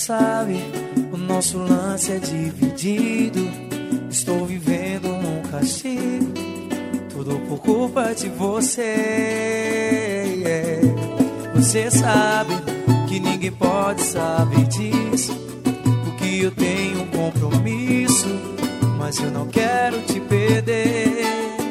sabe, o nosso lance é dividido. Estou vivendo num castigo, tudo por culpa de você. Você sabe que ninguém pode saber disso, porque eu tenho um compromisso, mas eu não quero te perder.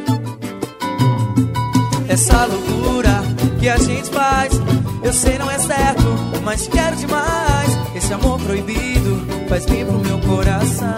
Essa loucura que a gente faz, eu sei não é certo, mas quero demais. Esse amor proibido faz bem pro meu coração.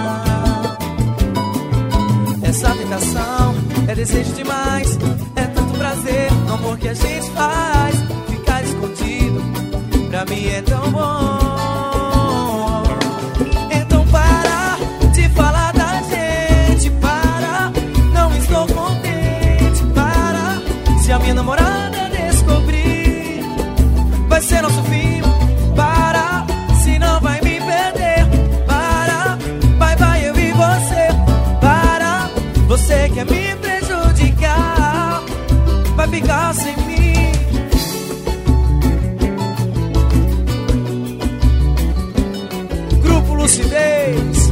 Essa tentação é desejo demais, é tanto prazer no amor que a gente faz. Ficar escondido pra mim é tão bom. Então para de falar da gente, para, não estou contente, para. Se a minha namorada descobrir, vai ser nosso fim. Para, senão vai me perder. Para, vai eu e você. Para, você quer me prejudicar, vai ficar sem mim. Grupo Lucidez.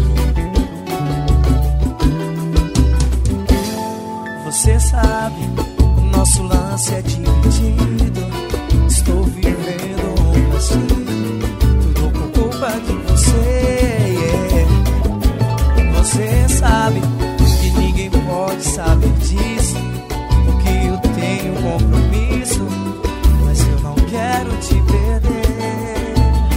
Você sabe, o nosso lance é dividido. Estou vivendo um castigo, tudo por culpa de você. Você sabe que ninguém pode saber disso, porque eu tenho um compromisso, mas eu não quero te perder.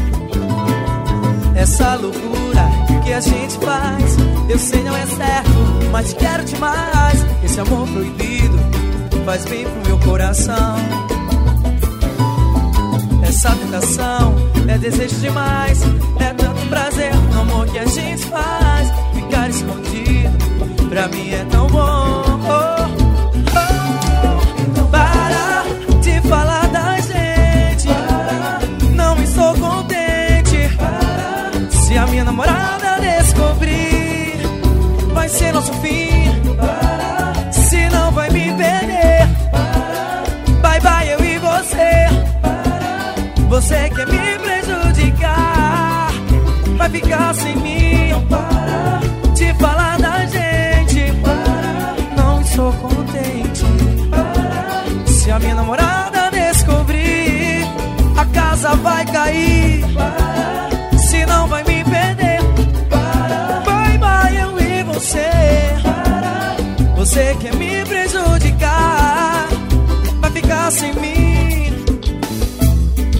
Essa loucura que a gente faz, eu sei não é certo, mas quero demais. Esse amor proibido faz bem pro meu coração. Essa tentação é desejo demais, é tanto prazer no amor que a gente faz. Ficar escondido pra mim é tão bom. Para de falar da gente, não estou contente. Se a minha namorada descobrir, vai ser nosso fim. Se não vai me perder. Vai eu e você. Você quer me prejudicar, vai ficar sem mim. Para de falar da gente, não estou contente. Se a minha namorada descobrir, a casa vai cair. Se não vai me perder. Vai eu e você. Você quer me prejudicar, vai ficar sem mim.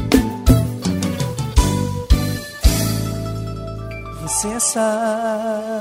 Você sabe.